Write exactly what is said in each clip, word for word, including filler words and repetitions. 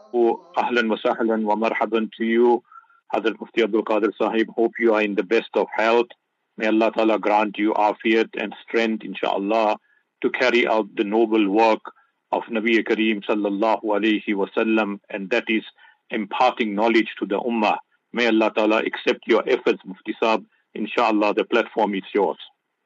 Ahlan wa sahlan wa marhaban to you, Hazrat Mufti Abdul Qadir Sahib. Hope you are in the best of health. May Allah Ta'ala grant you afiyat and strength, inshaAllah, to carry out the noble work of Nabi Kareem Sallallahu Alaihi Wasallam, and that is imparting knowledge to the Ummah. May Allah Ta'ala accept your efforts, Mufti Sahib. Inshallah, the platform is yours.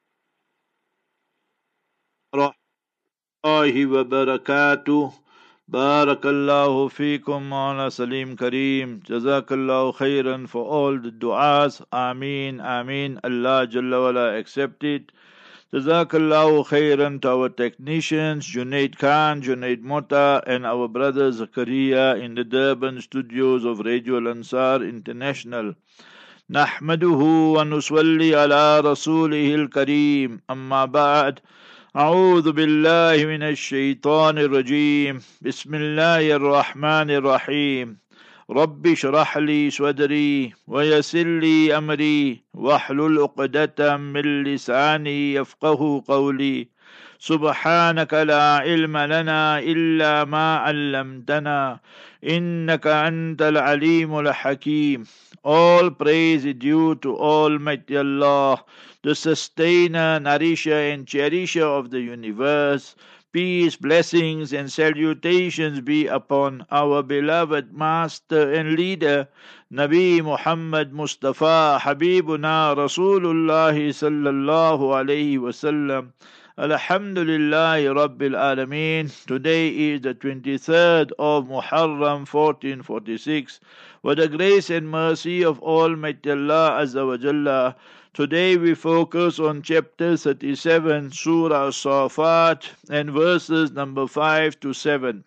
Rahmatullahi wa barakatuh. Barakallahu feekum, Mawlana Salim Kareem. Jazakallahu khairan for all the du'as. Ameen, Ameen. Allah Jalla wala accept it. Jazakallahu khairan to our technicians, Junaid Khan, Junaid Mota, and our brother Zakaria in the Durban studios of Radio Al-Ansar International. Nahmaduhu wa nuswalli ala rasulihil kareem. Amma ba'd. أعوذ بالله من الشيطان الرجيم بسم الله الرحمن الرحيم رب اشرح لي صدري ويسر لي أمري واحلل عقدة من لساني يفقه قولي سبحانك لا علم لنا إلا ما علمتنا إنك أنت العليم الحكيم. All praise is due to Almighty Allah, the sustainer, nourisher and cherisher of the universe. Peace, blessings and salutations be upon our beloved master and leader, Nabi Muhammad Mustafa Habibuna Rasulullah sallallahu alayhi wasallam. Alhamdulillahi Rabbil Alameen. Today is the twenty-third of Muharram fourteen forty-six. With the grace and mercy of Almighty Allah Azza wa Jalla, today we focus on chapter thirty-seven, Surah Safat, and verses number five to seven.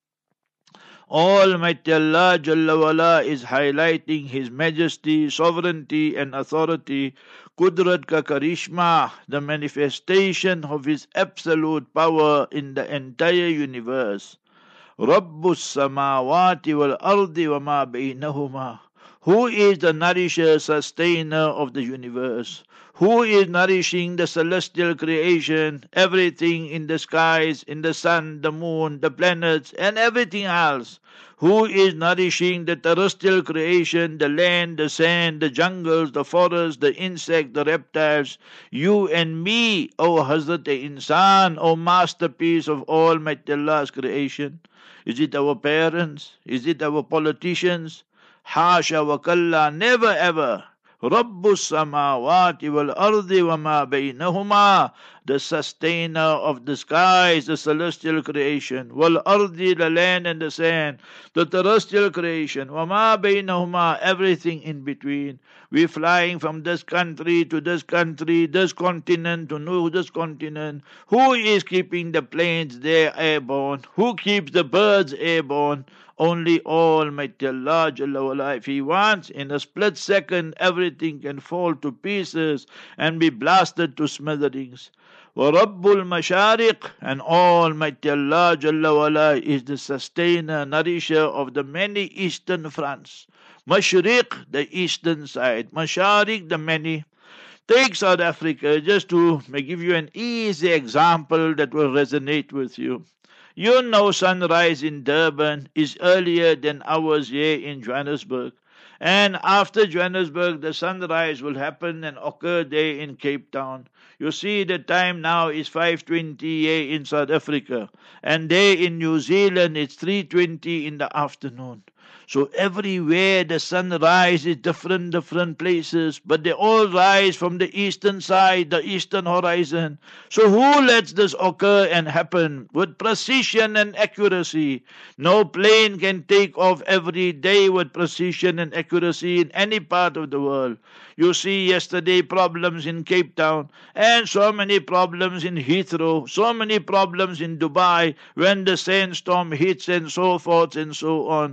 Almighty Allah Jalla wala is highlighting His majesty, sovereignty and authority, Qudrat ka Karishma, the manifestation of His absolute power in the entire universe. Rabbus samawati wal ardi wa ma bainahuma. Who is the nourisher, sustainer of the universe? Who is nourishing the celestial creation, everything in the skies, in the sun, the moon, the planets, and everything else? Who is nourishing the terrestrial creation, the land, the sand, the jungles, the forests, the insects, the reptiles? You and me, O Hazrat Insan, O masterpiece of Almighty Allah's creation. Is it our parents? Is it our politicians? Hasha wa kalla, never ever. Rabbus samawati wal ardi wa ma bainahuma, the sustainer of the skies, the celestial creation, wal ardi, the land and the sand, the terrestrial creation, wa ma bainahuma, everything in between. We're flying from this country to this country, this continent to no this continent. Who is keeping the planes there airborne? Who keeps the birds airborne? Only Almighty Allah Jalla wala. If He wants, in a split second, everything can fall to pieces and be blasted to smithereens. وَرَبُّ الْمَشَارِقِ, and Almighty Allah Jalla wala is the sustainer, nourisher of the many eastern fronts. Mashriq, the eastern side. Mashariq, the many. Take South Africa, just to give you an easy example that will resonate with you. You know sunrise in Durban is earlier than ours here in Johannesburg. And after Johannesburg, the sunrise will happen and occur there in Cape Town. You see, the time now is five twenty here in South Africa. And there in New Zealand, it's three twenty in the afternoon. So everywhere the sun rises, different, different places, but they all rise from the eastern side, the eastern horizon. So who lets this occur and happen with precision and accuracy? No plane can take off every day with precision and accuracy in any part of the world. You see yesterday problems in Cape Town and so many problems in Heathrow, so many problems in Dubai when the sandstorm hits and so forth and so on. So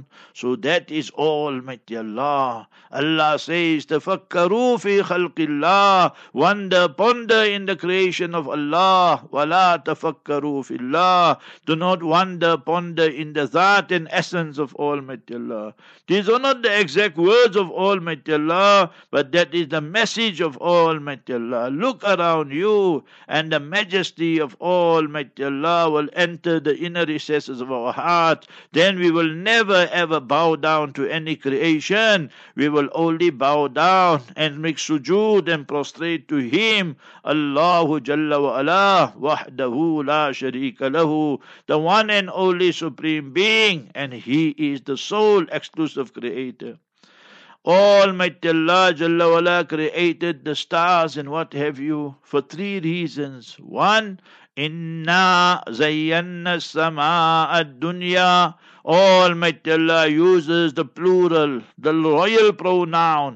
So that is Almighty Allah. Allah says, Tafakkaru fi khalqillah. Wonder, ponder in the creation of Allah. Wala tafakkaru fillah. Do not wonder, ponder in the Zat and essence of Almighty Allah. These are not the exact words of Almighty Allah, but that is the message of Almighty Allah. Look around you, and the majesty of Almighty Allah will enter the inner recesses of our heart. Then we will never ever bow down to any creation. We will only bow down and make sujood and prostrate to Him. Allahu Jalla wa Ala, wahdahu la sharika lahu, the one and only Supreme Being, and He is the sole exclusive Creator. Almighty Allah Jalla wa Ala created the stars and what have you for three reasons. One, Inna zayyanna sama ad-dunya. Almighty Allah uses the plural, the royal pronoun.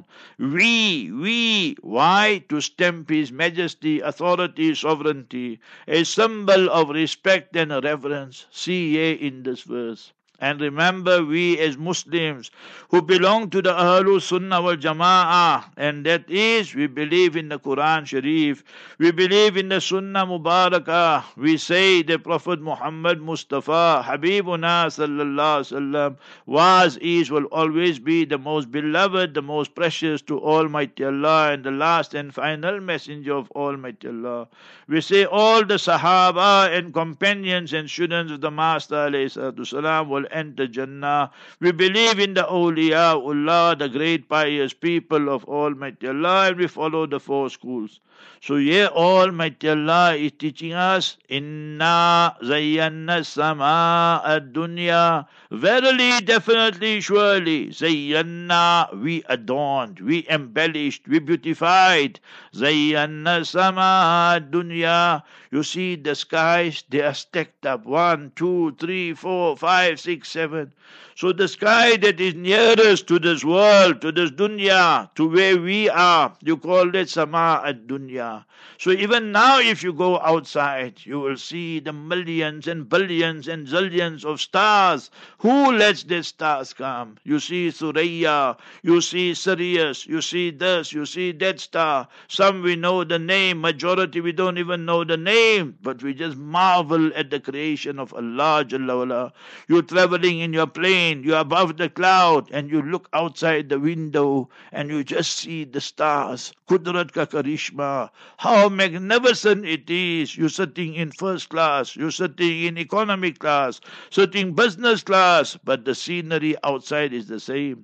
We, we. Why? To stamp His majesty, authority, sovereignty, a symbol of respect and reverence. See ye in this verse. And remember, we as Muslims who belong to the Ahlul Sunnah wal Jama'ah, and that is, we believe in the Quran Sharif, we believe in the Sunnah Mubarakah, we say the Prophet Muhammad Mustafa, Habibuna Sallallahu Alaihi Wasallam, was, is, will always be the most beloved, the most precious to Almighty Allah, and the last and final messenger of Almighty Allah. We say all the Sahaba and companions and students of the Master Alayhi Salatu Salam will enter Jannah. We believe in the Awliyaullah, the great pious people of Almighty Allah, and we follow the four schools. So here Almighty Allah is teaching us, Inna zayyanna sama ad-dunya. Verily, definitely, surely, zayyanna, we adorned, we embellished, we beautified. Zayyanna sama ad-dunya. You see the skies, they are stacked up. One, two, three, four, five, six, seven. So the sky that is nearest to this world, to this dunya, to where we are, you call it sama ad-dunya. So even now if you go outside, you will see the millions and billions and zillions of stars. Who lets the stars come? You see Suraya, you see Sirius, you see this, you see that star. Some we know the name, majority we don't even know the name, but we just marvel at the creation of Allah Jalla wala. You're traveling in your plane, you're above the cloud, and you look outside the window and you just see the stars. Qudrat ka karishma. How magnificent it is. You're sitting in first class, you're sitting in economy class, sitting business class, but the scenery outside is the same.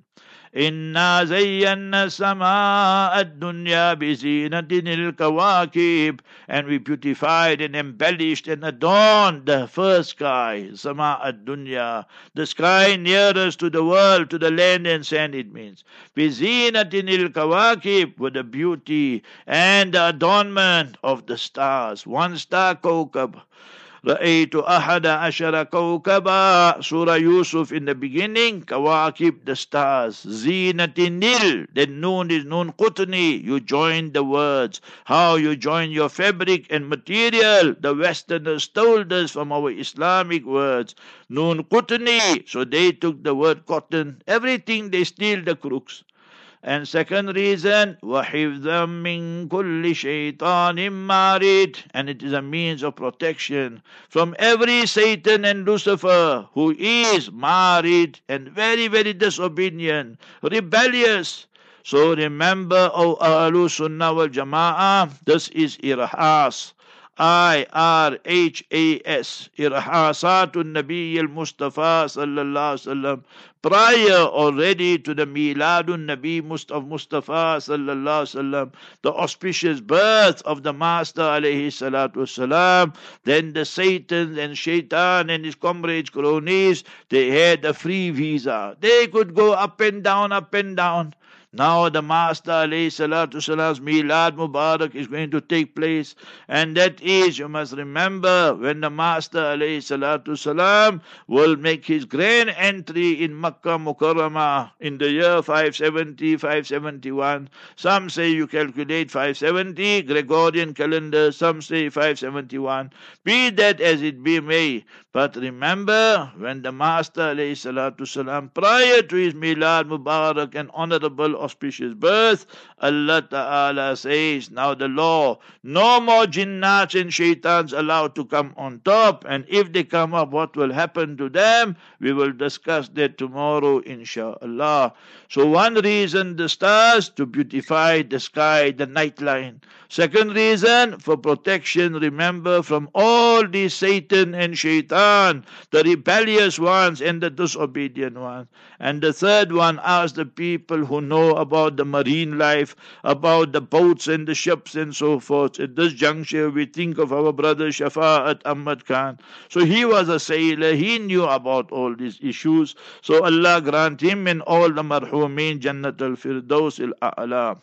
Inna zayyanna sama ad-dunya bizinatin al-kawakib. And we beautified and embellished and adorned the first sky, sama ad-dunya, the sky nearest to the world, to the land and sand, it means. Bizinatin al-kawakib, with the beauty and the adornment of the stars. One star Kawkab. رأيت أحد عشر كوكبا. Surah Yusuf in the beginning, Kawakib, the stars. Zinatin nil, then noon is noon qutni. You join the words. How you join your fabric and material. The Westerners stole this from our Islamic words. Noon qutni, so they took the word cotton. Everything they steal, the crooks. And second reason, وَحِفْظًا مِّن كُلِّ شَيْطَانٍ مَارِدٍ, and it is a means of protection from every Satan and Lucifer who is marid and very, very disobedient, rebellious. So remember, O Ahlul Sunnah wal Jama'ah, this is irhas. I R H A S, Irhasatun Nabi al-Mustafa sallallahu alaihi wasallam, prior already to the Miladun Nabi of Mustafa sallallahu alaihi wasallam, the auspicious birth of the Master alayhi salatu wasalam. Then the Satan and Shaitan and his comrades, cronies, they had a free visa. They could go up and down, up and down. Now the Master alayhi salatu salam's Milad Mubarak is going to take place, and that is, you must remember, when the Master alayhi salatu salam will make his grand entry in Makkah Mukarramah in the year five seventy, five seventy-one. Some say you calculate five seventy, Gregorian calendar, some say five seventy-one. Be that as it be may, but remember, when the Master alayhi salatu salam, prior to his Milad Mubarak and honorable auspicious birth, Allah Ta'ala says, now the law, no more jinnats and shaitans allowed to come on top, and if they come up, what will happen to them? We will discuss that tomorrow, inshaAllah. So one reason, the stars, to beautify the sky, the night line. Second reason, for protection, remember, from all these Satan and shaitan, the rebellious ones and the disobedient ones. And the third one, ask the people who know about the marine life, about the boats and the ships and so forth. At this juncture, we think of our brother Shafa'at Ahmad Khan. So he was a sailor, he knew about all these issues. So Allah grant him and all the marhumin Jannat al-Firdaus al-A'la.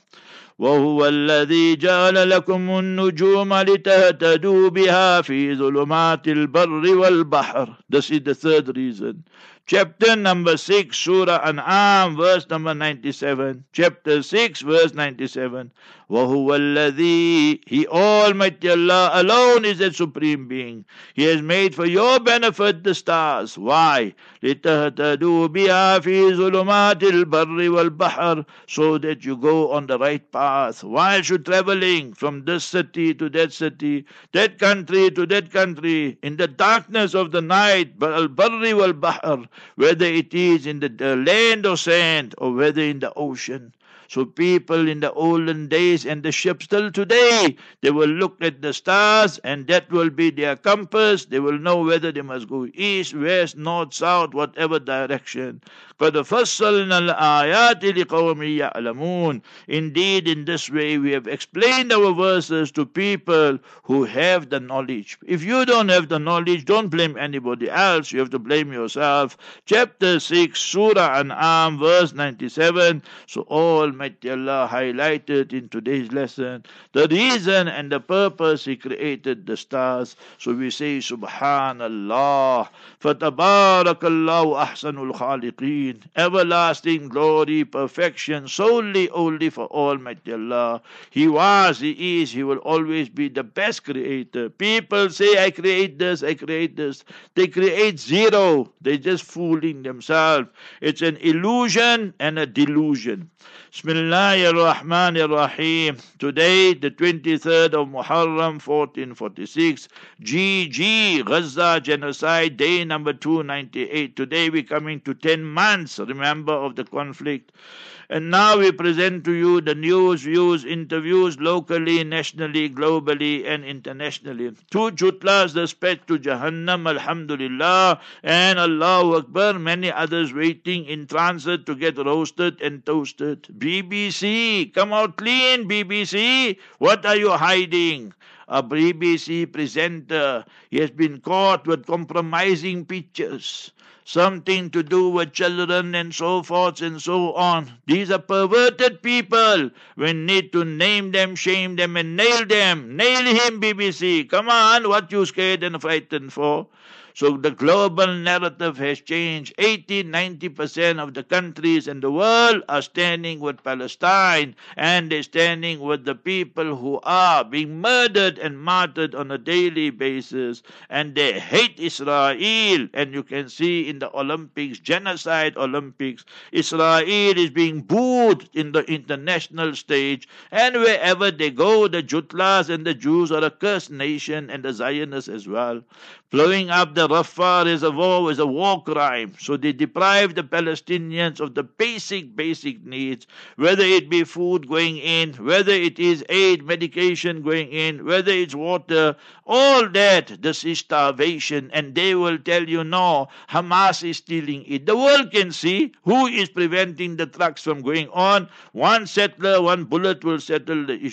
وهو الذي جعل لكم النجوم لتهتدوا بها في ظلمات البر والبحر. This is the third reason. Chapter number six, Surah An'am, verse number ninety-seven. Chapter six, verse ninety-seven. وَهُوَ الَّذِي, He Almighty Allah alone is the Supreme Being. He has made for your benefit the stars. Why? لِتَهْتَدُوا بِهَا فِي ظُلُمَاتِ الْبَرِّ وَالْبَحْرِ, so that you go on the right path. While you're traveling from this city to that city, that country to that country, in the darkness of the night, al-barri wal-bahr, whether it is in the, the land or sand, or whether in the ocean. So people in the olden days and the ships till today, they will look at the stars and that will be their compass. They will know whether they must go east, west, north, south, whatever direction. قَدْ فَصَّلْنَا الْآيَاتِ لِقَوْمٍ يَعْلَمُونَ. Indeed, in this way we have explained our verses to people who have the knowledge. If you don't have the knowledge, don't blame anybody else. You have to blame yourself. Chapter six, Surah An'am, verse ninety-seven. So Almighty Allah highlighted in today's lesson the reason and the purpose He created the stars. So we say, Subhanallah, فَتَبَارَكَ اللَّهُ أَحْسَنُ الْخَالِقِينَ. Everlasting glory, perfection, solely only for Almighty Allah. He was, He is, He will always be the best creator. People say, I create this, I create this. They create zero. They're just fooling themselves. It's an illusion and a delusion. Bismillahir Rahmanir Rahim. Today, the twenty-third of Muharram, fourteen forty-six, G G, Gaza Genocide, day number two ninety-eight. Today we're coming to ten months, remember, of the conflict. And now we present to you the news, views, interviews locally, nationally, globally, and internationally. Two jutlas, respect to Jahannam, Alhamdulillah, and Allahu Akbar, many others waiting in transit to get roasted and toasted. B B C, come out clean, B B C. What are you hiding? A B B C presenter, he has been caught with compromising pictures. Something to do with children and so forth and so on. These are perverted people. We need to name them, shame them, and nail them. Nail him, B B C. Come on, what you scared and frightened for? So the global narrative has changed. eighty, ninety percent of the countries in the world are standing with Palestine, and they're standing with the people who are being murdered and martyred on a daily basis, and they hate Israel. And you can see in the Olympics, genocide Olympics, Israel is being booed in the international stage, and wherever they go, the Jutlas and the Jews are a cursed nation, and the Zionists as well. Blowing up the Rafah reservoir is a war crime. So they deprive the Palestinians of the basic, basic needs, whether it be food going in, whether it is aid, medication going in, whether it's water, all that. This is starvation, and they will tell you, no, Hamas is stealing it. The world can see who is preventing the trucks from going on. One settler, one bullet will settle the issue.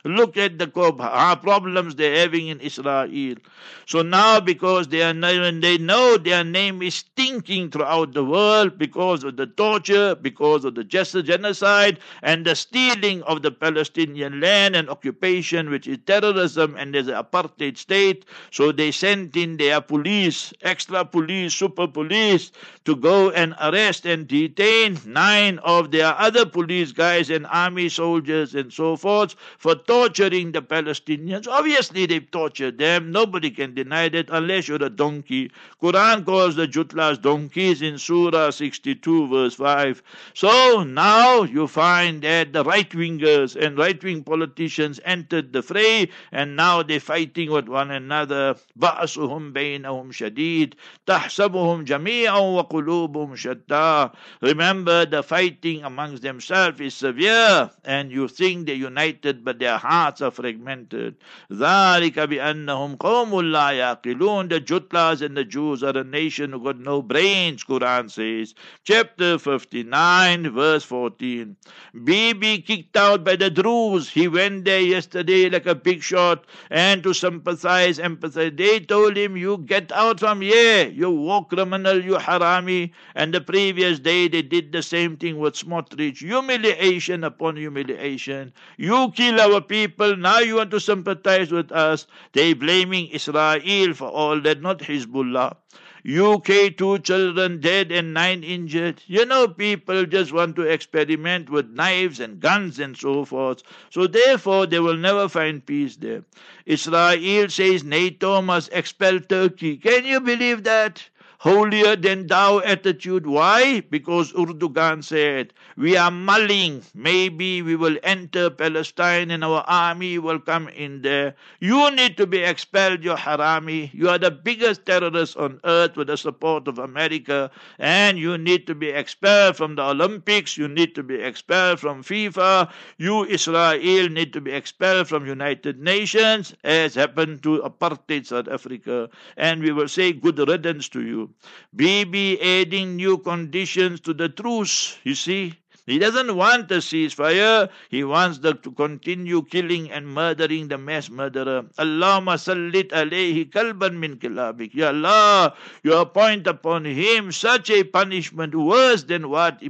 Look at the problems they're having in Israel. So now, because they are they know their name is stinking throughout the world because of the torture, because of the genocide, and the stealing of the Palestinian land and occupation, which is terrorism, and there's an apartheid state. So they sent in their police, extra police, super police, to go and arrest and detain nine of their other police guys and army soldiers and so forth for torturing the Palestinians. Obviously, they've tortured them. Nobody can deny that unless you're a donkey. Quran calls the Jutlas donkeys in Surah sixty-two, verse five. So now you find that the right-wingers and right-wing politicians entered the fray, and now they're fighting with one another. بَأْسُهُمْ بَيْنَهُمْ شَدِيدٌ تَحْسَبُهُمْ جَمِيعًا وَقُلُوبُهُمْ شَتَّى. Remember, the fighting amongst themselves is severe, and you think they're united, but their hearts are fragmented. ذَلِكَ بِأَنَّهُمْ قَوْمٌ لَا يَعْقِلُونَ. The Jutlas and the Jews are a nation who got no brains, Quran says. Chapter fifty-nine, verse fourteen. Bibi kicked out by the Druze. He went there yesterday like a big shot, and to sympathize, empathize. They told him, you get out from here, you war criminal, you harami. And the previous day they did the same thing with Smotrich. Humiliation upon humiliation. You kill our people, now you want to sympathize with us. They blaming Israel for all that, not Hezbollah. U K, two children dead and nine injured. You know, people just want to experiment with knives and guns and so forth. So therefore, they will never find peace there. Israel says NATO must expel Turkey. Can you believe that? Holier than thou attitude. Why? Because Erdogan said, we are mulling. Maybe we will enter Palestine and our army will come in there. You need to be expelled, you harami. You are the biggest terrorist on earth with the support of America, and you need to be expelled from the Olympics. You need to be expelled from FIFA. You, Israel, need to be expelled from United Nations, as happened to apartheid South Africa. And we will say good riddance to you. Bibi adding new conditions to the truce, you see. He doesn't want a ceasefire. He wants them to continue killing and murdering the mass murderer. Allahumma sallit alayhi kalban min kilabik. Ya Allah, you appoint upon him such a punishment worse than what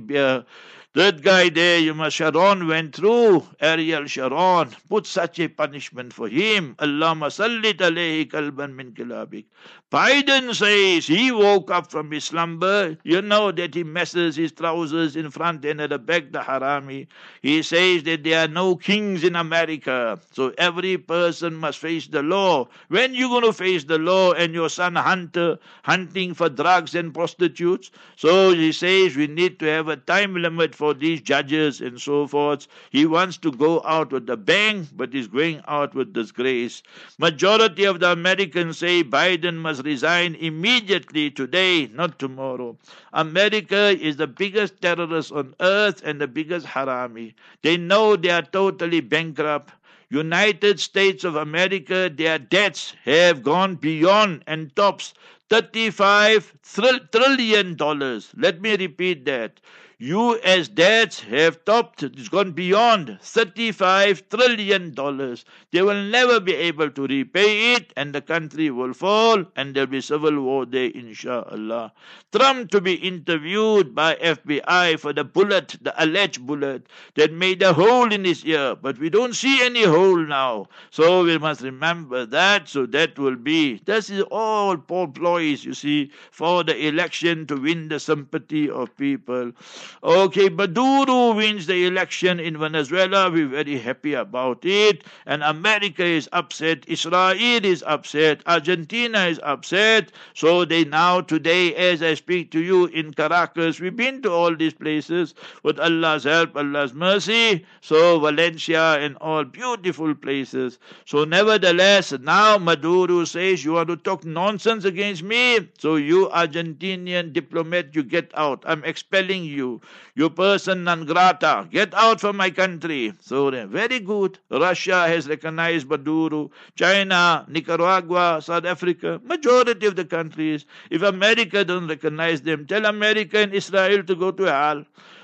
that guy there, you must, Sharon went through, Ariel Sharon, put such a punishment for him. Allahumma sallit alayhi kalban min kilabik. Biden says he woke up from his slumber. You know that he messes his trousers in front and at the back, the harami. He says that there are no kings in America, so every person must face the law. When you going to face the law and your son Hunter hunting for drugs and prostitutes? So he says we need to have a time limit for these judges and so forth. He wants to go out with a bang, but he's going out with disgrace. Majority of the Americans say Biden must resign immediately today, not tomorrow. America is the biggest terrorist on earth and the biggest harami. They know they are totally bankrupt. United States of America, their debts have gone beyond and tops thirty-five trillion dollars. Let me repeat that. U S debts have topped, it's gone beyond thirty-five trillion dollars. They will never be able to repay it, and the country will fall, and there will be civil war there, inshallah. Trump to be interviewed by F B I for the bullet, the alleged bullet, that made a hole in his ear, but we don't see any hole now. So we must remember that, so that will be, this is all ploys, you see, for the election to win the sympathy of people. Okay, Maduro wins the election in Venezuela. We're very happy about it. And America is upset. Israel is upset. Argentina is upset. So they now, today, as I speak to you in Caracas, we've been to all these places with Allah's help, Allah's mercy. So Valencia and all beautiful places. So nevertheless, now Maduro says, you want to talk nonsense against me? So you, Argentinian diplomat, you get out. I'm expelling you. You person non grata, get out from my country. So very good. Russia has recognized Maduro. China, Nicaragua, South Africa, majority of the countries. If America don't recognize them, tell America and Israel to go to hell.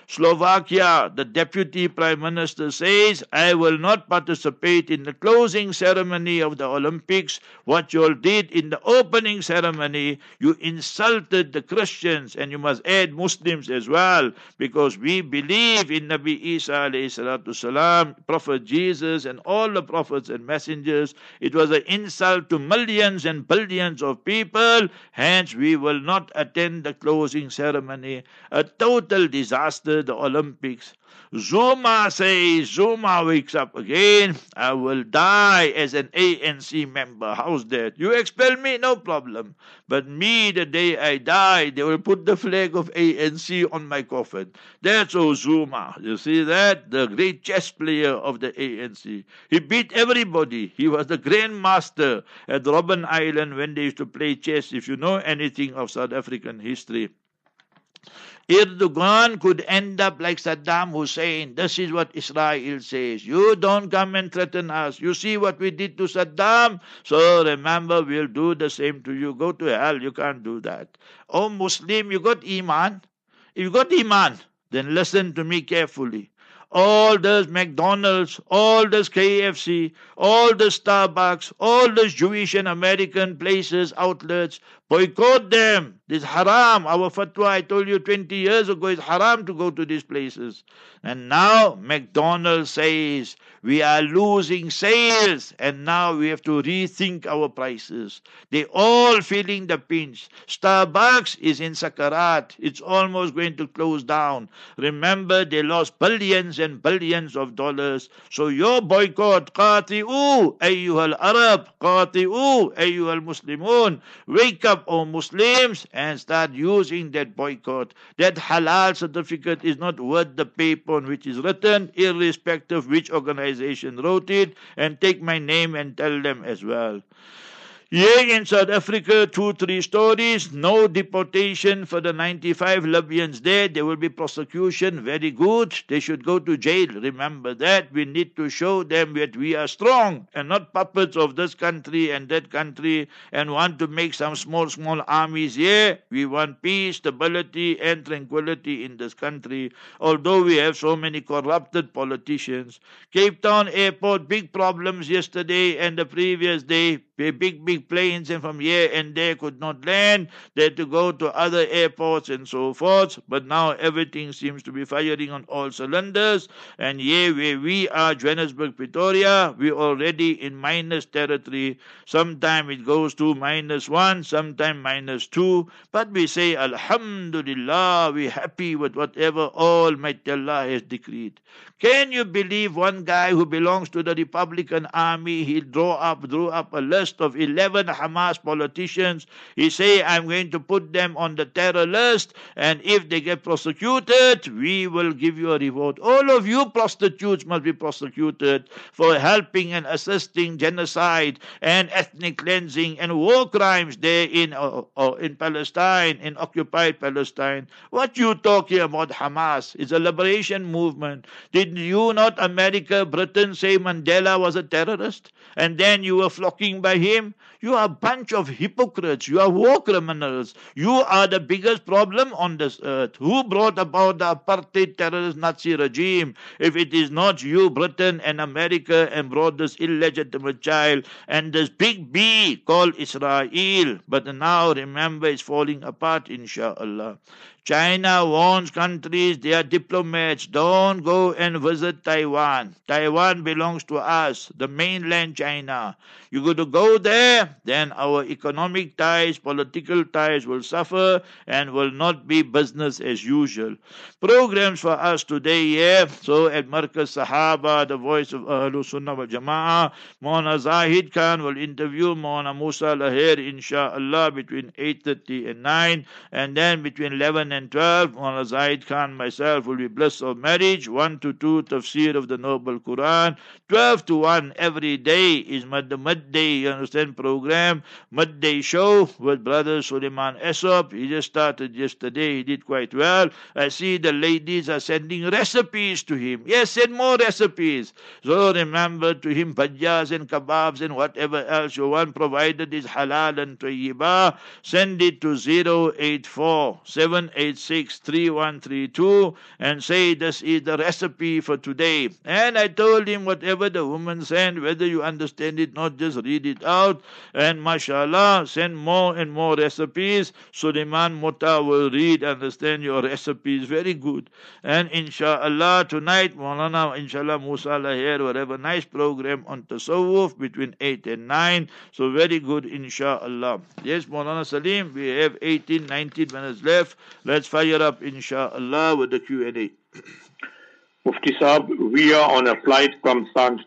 Slovakia, the deputy prime minister says, I will not participate in the closing ceremony of the Olympics. What you all did in the opening ceremony, you insulted the Christians, and you must add Muslims as well, because we believe in Nabi Isa alayhi salatu salam, Prophet Jesus, and all the prophets and messengers. It was an insult to millions and billions of people. Hence, we will not attend the closing ceremony. A total disaster, the Olympics. Zuma says, Zuma wakes up again. I will die as an A N C member. How's that? You expel me, no problem. But me, the day I die, they will put the flag of A N C on my coffin. That's Zuma. You see that? The great chess player of the A N C. He beat everybody. He was the grandmaster at Robben Island when they used to play chess, if you know anything of South African history. Erdogan could end up like Saddam Hussein. This is what Israel says. You don't come and threaten us. You see what we did to Saddam? So remember, we'll do the same to you. Go to hell. You can't do that. Oh, Muslim, you got Iman? If you got Iman, then listen to me carefully. All those McDonald's, all those K F C, all the Starbucks, all those Jewish and American places, outlets, boycott them. This haram. Our fatwa, I told you twenty years ago, is haram to go to these places. And now McDonald's says we are losing sales, and now we have to rethink our prices. They all feeling the pinch. Starbucks is in Sakarat. It's almost going to close down. Remember, they lost billions and billions of dollars. So your boycott, qati'u ayyuhal Arab, qati'u ayyuhal Muslimun. Wake up, O Muslims, and start using that boycott. That halal certificate is not worth the paper on which is written, irrespective which organization wrote it, and take my name and tell them as well. Here in South Africa, two, three stories. No deportation for the ninety-five Libyans there. There will be prosecution. Very good. They should go to jail. Remember that. We need to show them that we are strong and not puppets of this country and that country and want to make some small, small armies here. We want peace, stability, and tranquility in this country, although we have so many corrupted politicians. Cape Town Airport, big problems yesterday and the previous day. Big, big planes and from here and there could not land. They had to go to other airports and so forth. But now everything seems to be firing on all cylinders. And here where we are, Johannesburg, Pretoria, we're already in minus territory. Sometime it goes to minus one, sometime minus two. But we say, Alhamdulillah, we're happy with whatever Almighty Allah has decreed. Can you believe one guy who belongs to the Republican Army, he draw up, drew up a list of eleven Hamas politicians. He say, I'm going to put them on the terror list, and if they get prosecuted, we will give you a reward. All of you prostitutes must be prosecuted for helping and assisting genocide and ethnic cleansing and war crimes there in, uh, uh, in Palestine, in occupied Palestine. What you talking about Hamas? It's a liberation movement. Did you not, America, Britain, say Mandela was a terrorist? And then you were flocking by him? You are a bunch of hypocrites. You are war criminals. You are the biggest problem on this earth. Who brought about the apartheid terrorist Nazi regime? If it is not you, Britain and America, and brought this illegitimate child and this big B called Israel. But now, remember, it's falling apart, inshallah. China warns countries, they are diplomats, don't go and visit Taiwan. Taiwan belongs to us, the mainland China. You're going to go there, then our economic ties, political ties will suffer and will not be business as usual. Programs for us today, yeah. So at Markaz Sahaba, the voice of Ahlul Sunnah wal Jama'ah, Mona Zahid Khan will interview Mona Musa Lahir, inshallah, between eight thirty and nine, and then between eleven and twelve, Mona Zahid Khan, myself, will be bliss of marriage, one to two, tafsir of the Noble Quran, twelve to one every day is the midday, you understand, program, midday show with Brother Suleiman Esop. He just started yesterday. He did quite well. I see the ladies are sending recipes to him. Yes, send more recipes. So remember to him bhajjas and kebabs and whatever else you want, provided is halal and tayyibah. Send it to zero eight four seven eight six three one three two and say this is the recipe for today. And I told him whatever the woman sent, whether you understand it, not just read it out. And mashallah, send more and more recipes. Suleiman Mutta will read, understand your recipes. Very good. And inshallah, tonight, Maulana, inshallah, Musa Lahir will have a nice program on Tasawwuf between eight and nine. So very good, inshallah. Yes, Maulana Salim, we have eighteen, nineteen minutes left. Let's fire up, inshallah, with the Q and A. Mufti Saab, we are on a flight from San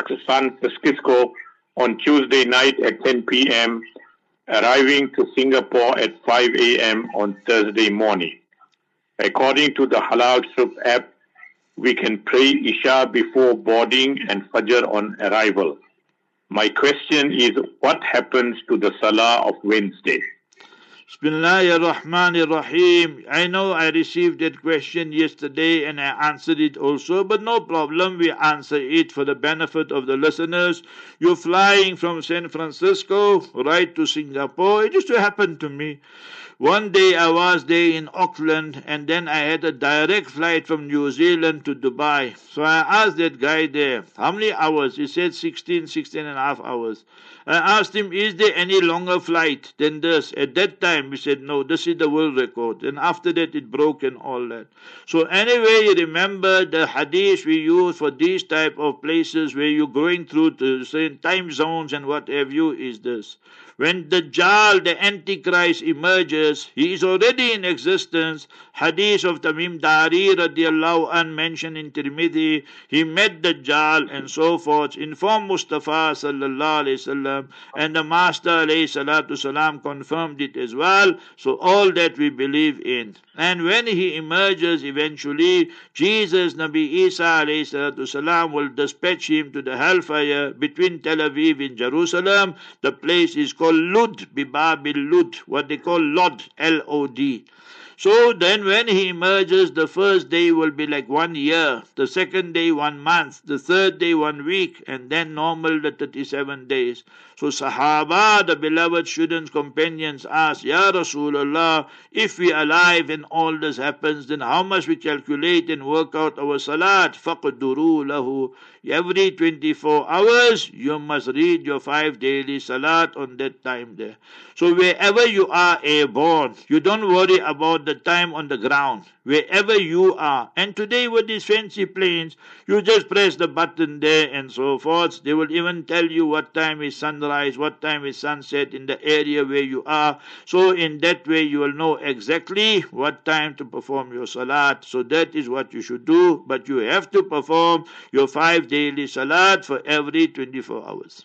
Francisco on Tuesday night at ten p.m., arriving to Singapore at five a.m. on Thursday morning. According to the Halal Soup app, we can pray Isha before boarding and Fajr on arrival. My question is, what happens to the Salah of Wednesday? Bismillahir Rahmanir Rahim. I know I received that question yesterday and I answered it also, but no problem, we answer it for the benefit of the listeners. You're flying from San Francisco right to Singapore. It used to happen to me. One day I was there in Auckland and then I had a direct flight from New Zealand to Dubai. So I asked that guy there, how many hours? He said sixteen, sixteen and a half hours. I asked him, is there any longer flight than this? At that time, he said, no, this is the world record. And after that, it broke and all that. So anyway, you remember the hadith we use for these type of places where you're going through the same time zones and what have you is this. When the Dajjal, the Antichrist, emerges, he is already in existence. Hadith of Tamim Dari radiallahu an mentioned in Tirmidhi. He met the Dajjal and so forth. Informed Mustafa sallallahu alayhi wasallam, and the Master alayhi salatu salam confirmed it as well. So all that we believe in. And when he emerges eventually, Jesus, Nabi Isa alayhi salatu salam, will dispatch him to the hellfire between Tel Aviv and Jerusalem. The place is called Lud, Bibabil Lud, what they call Lod, L O D. So then when he emerges, the first day will be like one year, the second day one month, the third day one week, and then normal the thirty-seven days. So Sahaba, the beloved students, companions ask, Ya Rasulullah, if we are alive and all this happens, then how must we calculate and work out our salat? Faqduru lahu. Every twenty-four hours, you must read your five daily salat on that time there. So wherever you are airborne, you don't worry about the time on the ground. Wherever you are. And today with these fancy planes, you just press the button there and so forth. They will even tell you what time is sunrise, what time is sunset in the area where you are. So in that way you will know exactly what time to perform your salat. So that is what you should do. But you have to perform your five daily salat for every twenty-four hours.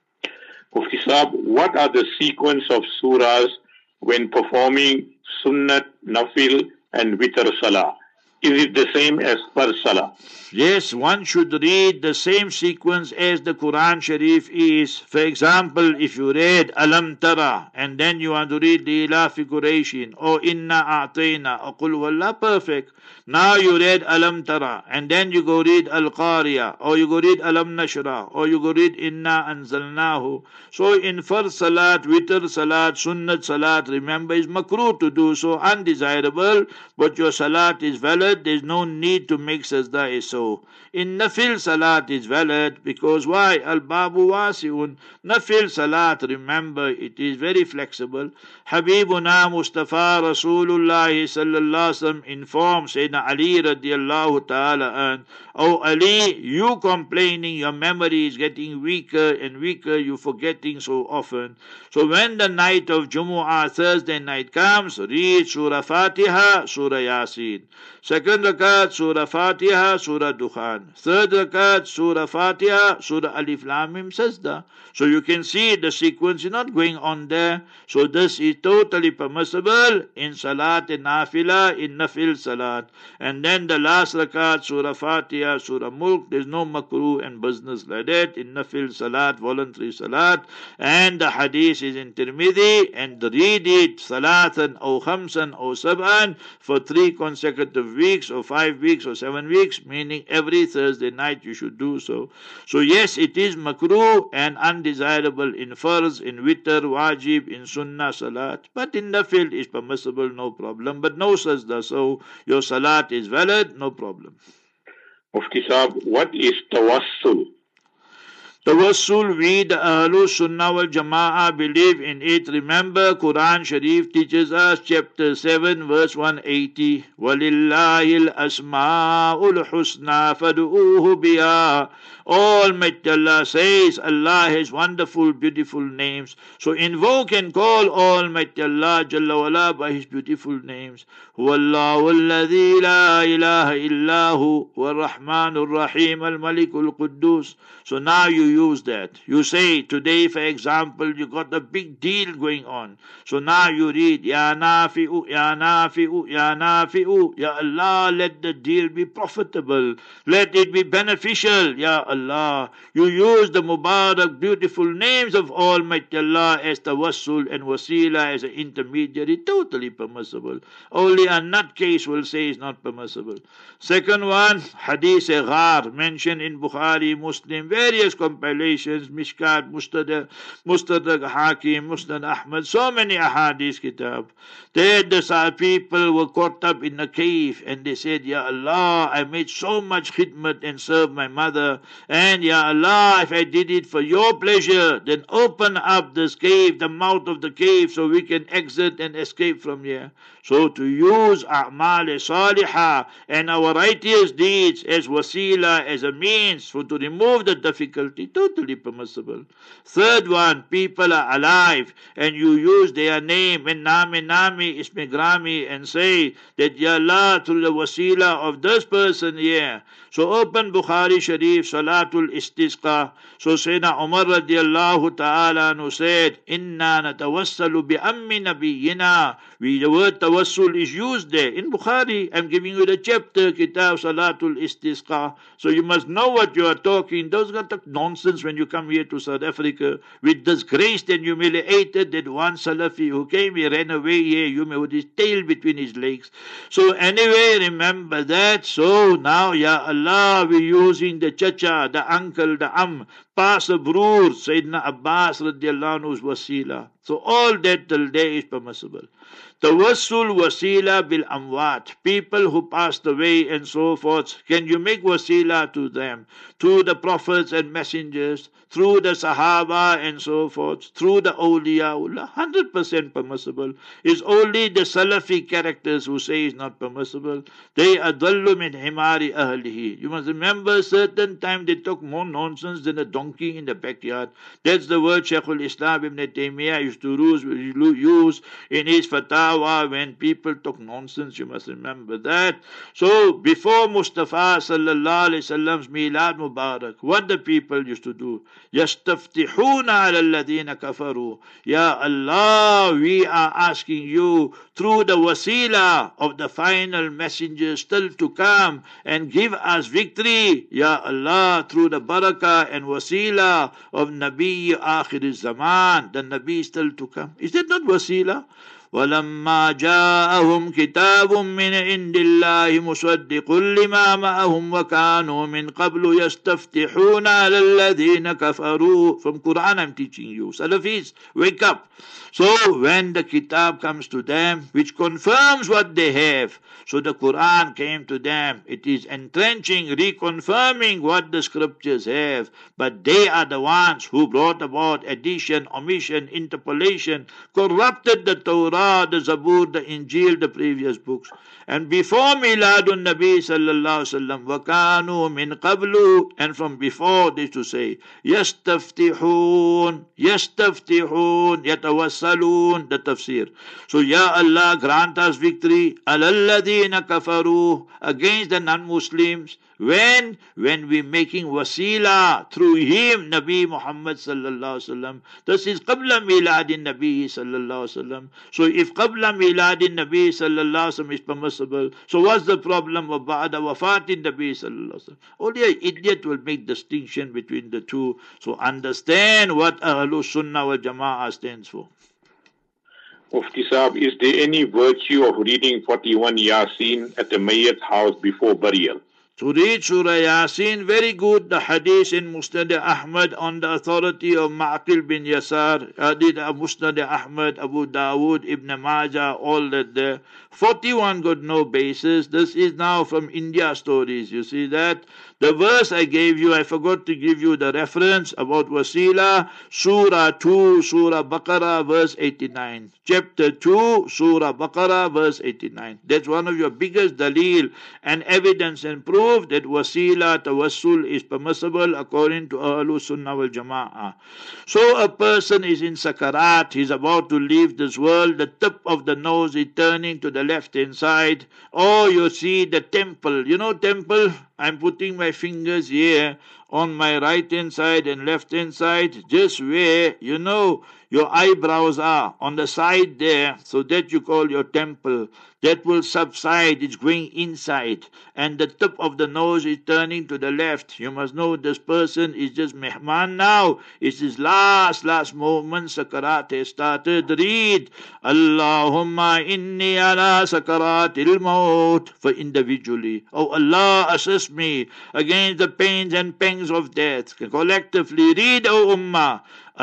Mufti Saab, what are the sequence of surahs when performing Sunnat, Nafil and Witr Salah? Is it the same as per Salah? Yes, one should read the same sequence as the Quran Sharif is. For example, if you read Alam Tara and then you want to read the Ila fi Qurayshin or Inna A'tayna or Qul Wallah, perfect. Now you read Alam Tara and then you go read Al-Qariya or you go read Alam Nashra or you go read Inna Anzalnahu. So in first Salat, Witr Salat, Sunnat Salat, remember is makruh to do so, undesirable, but your Salat is valid. There's no need to make sajda so. In Nafil Salat is valid because why? Al-Babu Wasi'un. Nafil Salat, remember, it is very flexible. Habibuna Mustafa Rasulullah sallallahu alaihi wasallam informed Sayyidina Ali radiallahu ta'ala an, oh Ali, you complaining your memory is getting weaker and weaker, you forgetting so often. So when the night of Jumu'ah, Thursday night comes, read Surah Fatiha, Surah Yasin. Second rakat, Surah Fatiha, Surah Dukhan. Third rakat, Surah Fatiha, Surah Alif Lam Mim Sajda. So you can see the sequence is not going on there. So this is totally permissible in Salat and Nafila, in Nafil Salat. And then the last rakat, Surah Fatiha, Surah Mulk, there's no makruh and business like that in Nafil Salat, voluntary Salat. And the hadith is in Tirmidhi, and read it Salatan or Khamsan or Sab'an for three consecutive weeks or five weeks or seven weeks, meaning every Thursday night you should do so. So yes, it is makruh and undesirable in farz, in witr, wajib, in sunnah salat, but in nafil is permissible, no problem. But no sajda, so your salat is valid, no problem. Mufti Sahab, what is tawassul? Tawassul, we the Ahlul Sunnah wal Jama'ah believe in it. Remember, Quran Sharif teaches us, chapter seven, verse one eighty, وَلِلَّهِ الْأَسْمَاءُ الْحُسْنَى فَادْعُوهُ بِهَا. Almighty Allah says, Allah has wonderful, beautiful names. So invoke and call Almighty Allah Jalla wala by His beautiful names. هُوَ اللَّهُ الَّذِي لَا إِلَهَ إِلَّا هُوَ وَالرَّحْمَنُ الرَّحِيمُ الْمَلِكُ الْقُدُّوسُ. So now you use that. You say, today for example, you got a big deal going on. So now you read, Ya Nafi'u, Ya Nafi'u, Ya Nafi'u. Ya Allah, let the deal be profitable. Let it be beneficial. Ya Allah. You use the Mubarak, beautiful names of Almighty Allah as tawassul and wasila as an intermediary. Totally permissible. Only a nutcase will say it's not permissible. Second one, Hadith Ghar, mentioned in Bukhari, Muslim, various compilations, Mishkat, Mustadrak, Mustadrak Hakim, Musnad Ahmad, so many ahadith kitab. There the people were caught up in a cave and they said, Ya Allah, I made so much khidmat and served my mother, and Ya Allah, if I did it for your pleasure, then open up this cave, the mouth of the cave, so we can exit and escape from here. So to use a'mal salihah and our righteous deeds as wasila, as a means for to remove the difficulty, totally permissible. Third one, people are alive and you use their name and nami nami ismi grami and say that Ya Allah, through the wasila of this person here. So open Bukhari Sharif, Salatul Istisqa. So Sayyidina Umar radiallahu ta'ala anhu said, Inna natawassalu bi ammi nabiyyina. We, the word tawassul is used there. In Bukhari, I'm giving you the chapter, Kitab Salatul Istisqa. So you must know what you are talking. Those got nonsense when you come here to South Africa with disgraced and humiliated that one Salafi who came here, ran away here, you may with his tail between his legs. So anyway, remember that. So now, Ya Allah, we're using the chacha, the uncle, the am, Pastor Broor, Sayyidina Abbas radiallahu anhu's wasila. So all that till day is permissible. Tawassul wasila bil amwat, people who passed away and so forth. Can you make wasila to them? Through the prophets and messengers, through the Sahaba and so forth, through the awliyaullah, one hundred percent permissible. It's only the Salafi characters who say it's not permissible. They are dallu min himari ahlihi. You must remember, certain time they talk more nonsense than a donkey in the backyard. That's the word Shaykhul Islam Ibn Taymiyyah used to use in his fatwa when people talk nonsense. You must remember that. So before Mustafa sallallahu alaihi wasallam's Milad Mubarak, what the people used to do? Yastaftihuna ala alladhina kafaru. Ya Allah, we are asking you through the wasila of the final messenger still to come and give us victory. Ya Allah, through the barakah and wasila of Nabi Akhir Zaman, the Nabi still to come. Is that not wasila? وَلَمَّا جَاءَهُمْ كِتَابٌ مِّنْ عِنْدِ اللَّهِ مُصَدِّقٌ لِمَا مَعَهُمْ وَكَانُوا مِنْ قَبْلُ يَسْتَفْتِحُونَ عَلَى الَّذِينَ كَفَرُوا. From Quran I'm teaching you. Salafis, wake up. So when the kitab comes to them, which confirms what they have, so the Quran came to them, it is entrenching, reconfirming what the scriptures have, but they are the ones who brought about addition, omission, interpolation, corrupted the Torah, the Zabur, the Injil, the previous books. And before Miladun Nabi sallallahu alaihi wasallam, وَكَانُوا مِنْ قَبْلُ, and from before they used to say, يَسْتَفْتِحُونَ يَسْتَفْتِحُونَ يَتَوَسَّعُونَ يُرْسَلُونَ, the tafsir. So, Ya Allah, grant us victory, عَلَى الَّذِينَ كَفَرُوا, against the non-Muslims. When? When we're making wasila through him, Nabi Muhammad sallallahu alaihi wasallam. This is qabla miladin Nabi sallallahu alaihi wasallam. So if qabla miladin Nabi sallallahu alaihi wasallam is permissible, so what's the problem of ba'da wafatin Nabi sallallahu alaihi wasallam? Only an idiot will make distinction between the two. So understand what Ahlus Sunnah wal Jama'ah stands for. Mufti Saab, is there any virtue of reading forty-one Yasin at the Mayyat's house before burial? To read Surah Yasin, very good. The hadith in Musnad Ahmad on the authority of Ma'qil bin Yasar, Hadith of Musnad Ahmad, Abu Dawood, Ibn Majah, all that there. forty-one got no basis. This is now from India stories. You see that? The verse I gave you, I forgot to give you the reference about wasila, Surah two, Surah Baqarah, verse eighty-nine. Chapter two, Surah Baqarah, verse eighty-nine. That's one of your biggest dalil and evidence and proof that wasila, tawassul is permissible according to Ahlus Sunnah wal Jama'ah. So a person is in sakarat, he's about to leave this world, the tip of the nose is turning to the left hand side. Oh, you see the temple. You know temple? I'm putting my fingers here on my right hand side and left hand side, just where, you know, your eyebrows are on the side there, so that you call your temple. That will subside, it's going inside, and the tip of the nose is turning to the left. You must know this person is just mehman now. It's his last, last moment. Sakarat has started. Read, Allahumma inni ala sakaratil maut, for individually. Oh Allah, assist me against the pains and pangs of death. Collectively, read, O Ummah.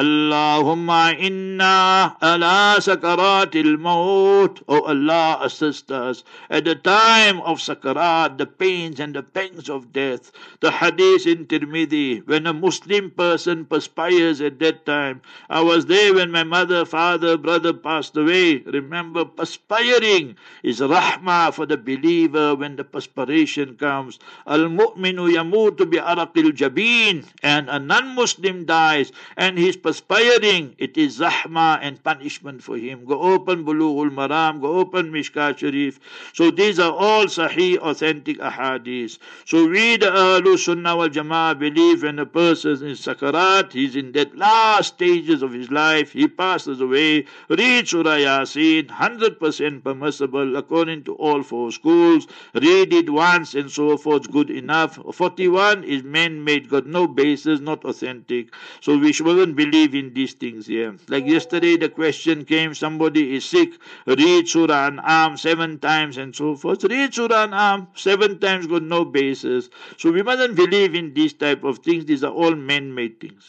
Allahumma inna ala sakaratil maut. Oh Allah, assist us at the time of sakarat, the pains and the pangs of death. The hadith in Tirmidhi, when a Muslim person perspires at that time. I was there when my mother, father, brother passed away. Remember, perspiring is rahmah for the believer when the perspiration comes. Al-mu'minu yamutu bi araqil jabin, and a non-Muslim dies and his perspiring, it is zahma and punishment for him. Go open Bulughul Maram, go open Mishkat Sharif. So these are all sahih, authentic ahadith. So we the Ahlus Sunnah wal Jama'ah believe when a person is in sakarat, he's in that last stages of his life, he passes away, read Surah Yasin, one hundred percent permissible according to all four schools. Read it once and so forth, good enough. forty-one is man-made, got no basis, not authentic. So we shouldn't believe in these things here. Like yesterday the question came, somebody is sick, read Surah An'am seven times and so forth. Read Surah An'am seven times, got no basis. So we mustn't believe in these type of things. These are all man-made things.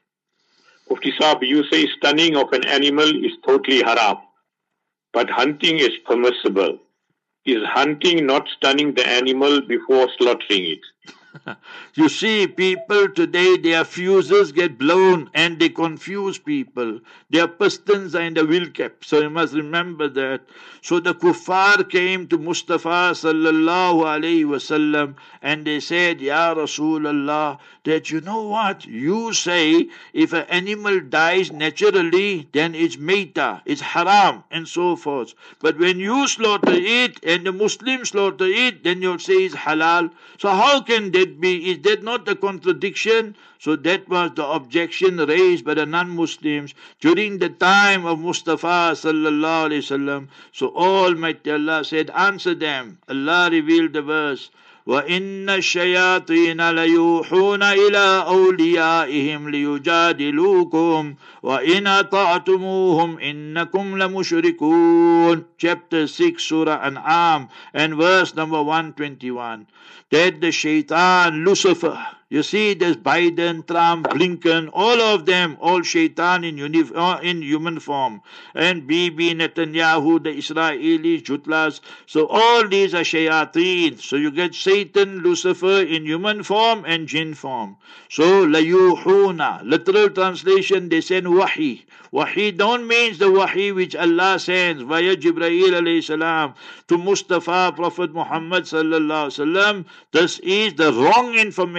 Mufti Saab, you say stunning of an animal is totally haram, but hunting is permissible. Is hunting not stunning the animal before slaughtering it? You see, people today, their fuses get blown and they confuse people. Their pistons are in the wheel cap. So you must remember that. So the kuffar came to Mustafa sallallahu alayhi wasallam and they said, Ya Rasulullah, that you know what? You say if an animal dies naturally, then it's meita, it's haram and so forth. But when you slaughter it and the Muslims slaughter it, then you'll say it's halal. So how can that be? Is that not a contradiction? So that was the objection raised by the non-Muslims during the time of Mustafa sallallahu alaihi wasallam. So Almighty Allah said, answer them. Allah revealed the verse, وَإِنَّ الشَّيَاطِينَ لَيُوحُونَ إِلَىٰ أَوْلِيَائِهِمْ لِيُجَادِلُوكُمْ وَإِنْ أَطَعْتُمُوهُمْ إِنَّكُمْ لَمُشْرِكُونَ. Chapter six, Surah An'am, and verse number one hundred twenty-one. That the shaitan, Lucifer, you see, there's Biden, Trump, Blinken, all of them, all shaitan in, uni- uh, in human form. And Bibi, Netanyahu, the Israelis, Jutlas. So all these are shayateen. So you get Satan, Lucifer in human form and jinn form. So, layuhuna, literal translation, they send wahi. Wahi don't mean the wahi which Allah sends via Jibreel alayhi salam to Mustafa, Prophet Muhammad sallallahu alaihi wasallam. This is the wrong information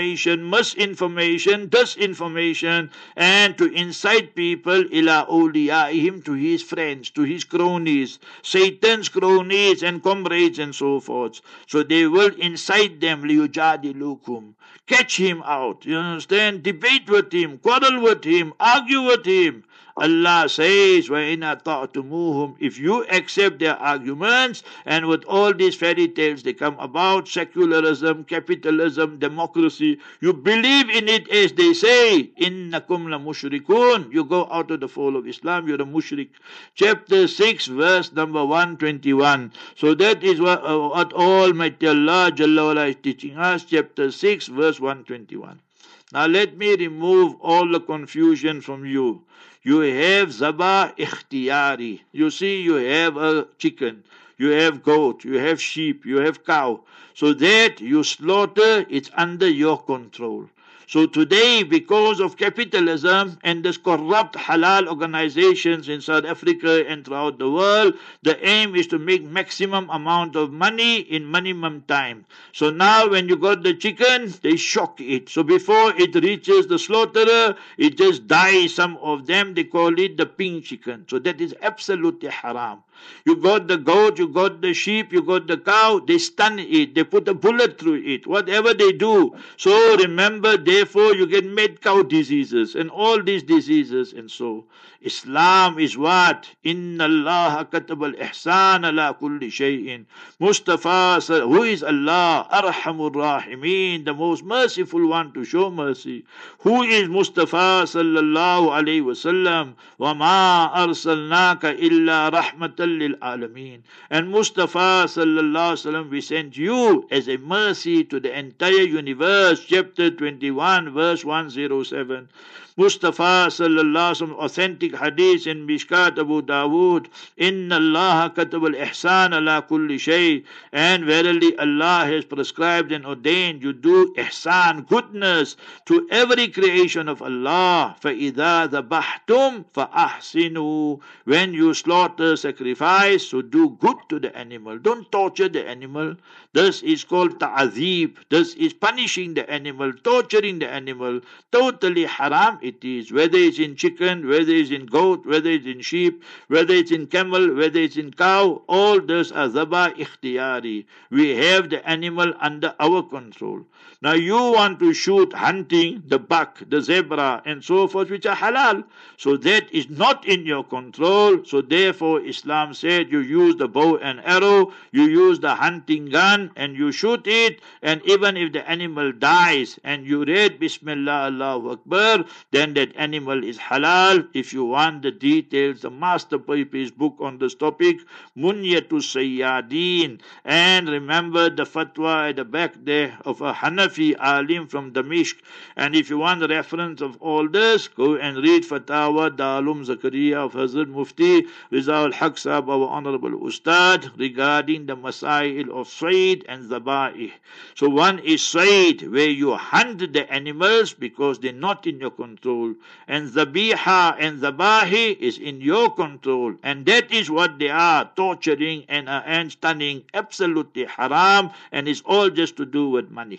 information, misinformation, disinformation, and to incite people ila awliyaihim, to his friends, to his cronies, Satan's cronies and comrades and so forth. So they will incite them, liyujadilukum, catch him out, you understand, debate with him, quarrel with him, argue with him. Allah says, وَإِنْ أَطَعْتُمُوهُمْ, if you accept their arguments, and with all these fairy tales they come about, secularism, capitalism, democracy, you believe in it as they say, إِنَّكُمْ لَمُشْرِكُونَ, you go out of the fold of Islam, you're a mushrik. Chapter six, verse number one twenty-one. So that is what, uh, what Almighty Allah Jalla wala is teaching us, chapter six, verse one twenty-one. Now let me remove all the confusion from you. You have zabah ikhtiyari. You see, you have a chicken, you have goat, you have sheep, you have cow. So that you slaughter, it's under your control. So today, because of capitalism and this corrupt halal organizations in South Africa and throughout the world, the aim is to make maximum amount of money in minimum time. So now when you got the chicken, they shock it. So before it reaches the slaughterer, it just dies. Some of them, they call it the pink chicken. So that is absolutely haram. You got the goat, you got the sheep, you got the cow, they stun it, they put a bullet through it, whatever they do. So remember, therefore you get mad cow diseases and all these diseases. And so Islam is what? Inna Allah katab al-ihsan ala kulli shay'in. Mustafa, who is Allah? Arhamur Rahimin, the most merciful one to show mercy. Who is Mustafa sallallahu alayhi wa sallam? Wa ma arsalnaka illa rahmatan lil alameen. And Mustafa sallallahu alayhi wa sallam, we sent you as a mercy to the entire universe. Chapter twenty-one, verse one oh seven. Mustafa sallallahu alaihi wasallam, authentic hadith in Mishkat Abu Dawood, Inna Allah katab al-ihsan ala kulli shay, and verily Allah has prescribed and ordained you do ihsan, goodness, to every creation of Allah. فَإِذَا ذَبَحْتُمْ فَأَحْسِنُوا, when you slaughter, sacrifice, so do good to the animal. Don't torture the animal. This is called ta'azib. This is punishing the animal, torturing the animal. Totally haram it is. Whether it's in chicken, whether it's in goat, whether it's in sheep, whether it's in camel, whether it's in cow, all this are zabah ikhtiyari. We have the animal under our control. Now you want to shoot hunting, the buck, the zebra, and so forth, which are halal. So that is not in your control. So therefore Islam said you use the bow and arrow, you use the hunting gun, and you shoot it, and even if the animal dies and you read Bismillah Allahu Akbar, then that animal is halal. If you want the details, the masterpiece book on this topic, Munyatus Sayyadin. And remember the fatwa at the back there of a Hanafi alim from Damishq. And if you want the reference of all this, go and read Fatawa Dalum Zakaria of Hazrat Mufti Riza al-Haq Sahab, our honorable Ustad, regarding the Masail of Sayd and Zaba'ih. So one is Sayd, where you hunt the animals because they're not in your control, and Zabiha and Zabahi is in your control, and that is what they are, torturing and, uh, and stunning, absolutely haram, and it's all just to do with money.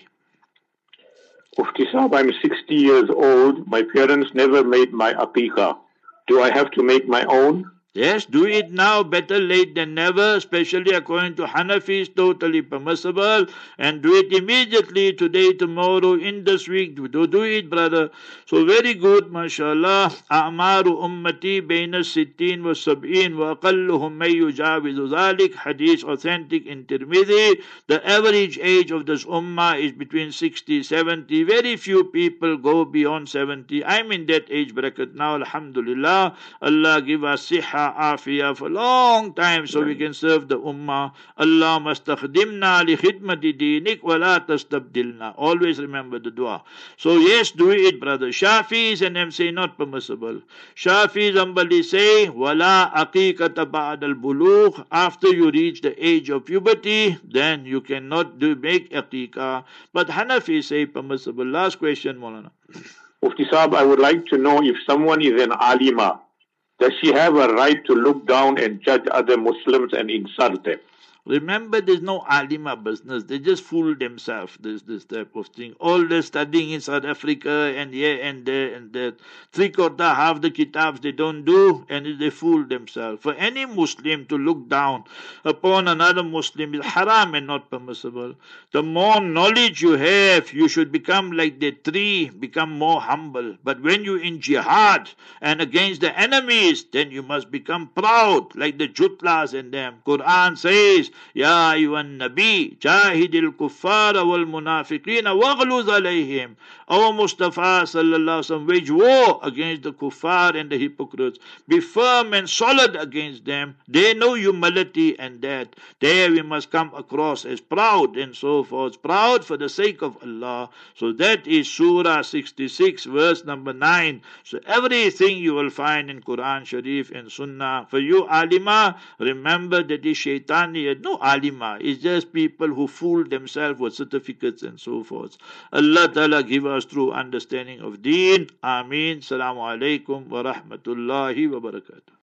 Mufti Sahab, I'm sixty years old. My parents never made my aqiqah. Do I have to make my own? Yes, do it now, better late than never, especially according to Hanafis, totally permissible, and do it immediately, today, tomorrow, in this week, do, do it, brother. So very good, mashallah. A'maru ummati bayna sittin wa sab'in wa aqalluhum may yujawizu dhalik, hadith authentic in Tirmidhi. The average age of this ummah is between sixty, seventy. Very few people go beyond seventy. I'm in that age bracket now, alhamdulillah. Allah give us siha, afiyah for a long time so we can serve the ummah. Allah mastakhdimna li khidmati dinik wa la tastabdilna. Always remember the dua. So yes, do it, brother. Shafis and them say not permissible. Shafis somebody say wala aqiqata ba'd al-bulugh, after you reach the age of puberty, then you cannot do make aqiqah. But Hanafi say permissible. Last question, Maulana. Mufti Sahab, I would like to know if someone is an alima, does she have a right to look down and judge other Muslims and insult them? Remember, there's no alima business. They just fool themselves. There's this type of thing. All the studying in South Africa and here and there and that. Three quarter, half the kitabs they don't do, and they fool themselves. For any Muslim to look down upon another Muslim is haram and not permissible. The more knowledge you have, you should become like the tree, become more humble. But when you're in jihad and against the enemies, then you must become proud, like the Jutlas and them. Quran says, Ya ayyuhan nabi, jahidil kuffara wal munafiqina waghluz alayhim. Our Mustafa sallallahu alaihi wasallam wage war against the kuffar and the hypocrites. Be firm and solid against them. They know humility and that. There we must come across as proud and so forth. Proud for the sake of Allah. So that is Surah sixty-six, verse number nine. So everything you will find in Quran Sharif and Sunnah. For you alima, remember that is shaitani. No alima. It's just people who fool themselves with certificates and so forth. Allah Ta'ala give us true understanding of deen. Ameen. Assalamu alaikum wa rahmatullahi wa barakatuh.